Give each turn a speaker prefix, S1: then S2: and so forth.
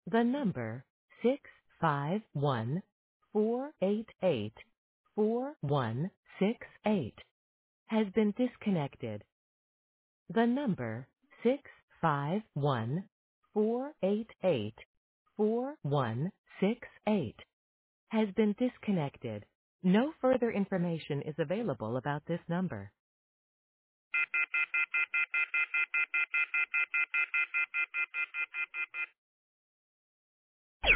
S1: The number 651-488-4168 has been disconnected. The number 651-488-4168 has been disconnected. No further information is available about this number.